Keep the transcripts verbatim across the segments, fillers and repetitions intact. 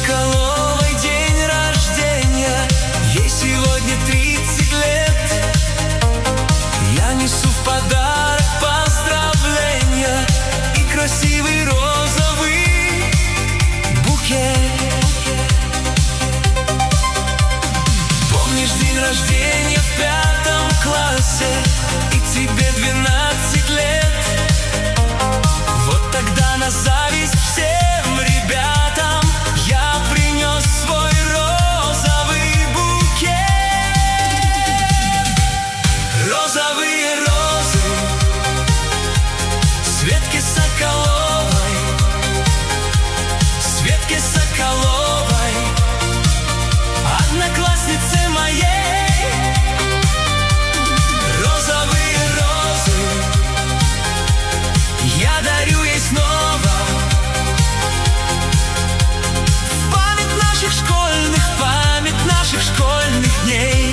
Соколовой день рождения, ей сегодня тридцать лет. Я несу в подарок поздравления и красивый розовый букет. Помнишь день рождения в пятом классе, и тебе двенадцать лет? Вот тогда на зависть всем ребятам я принес свой розовый букет. Розовые розы Светке Соколовой, Светке Соколовой, однокласснице моей. Розовые розы я дарю ей снова, в память наших школьных, память наших школьных дней.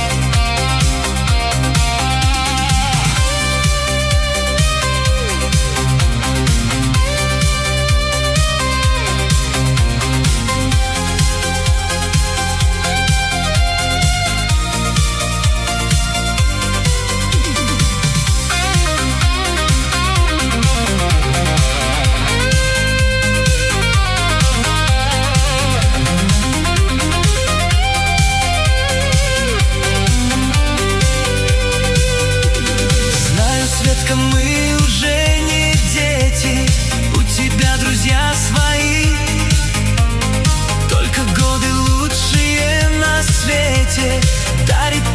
Мы уже не дети, у тебя друзья свои, только годы лучшие на свете дарить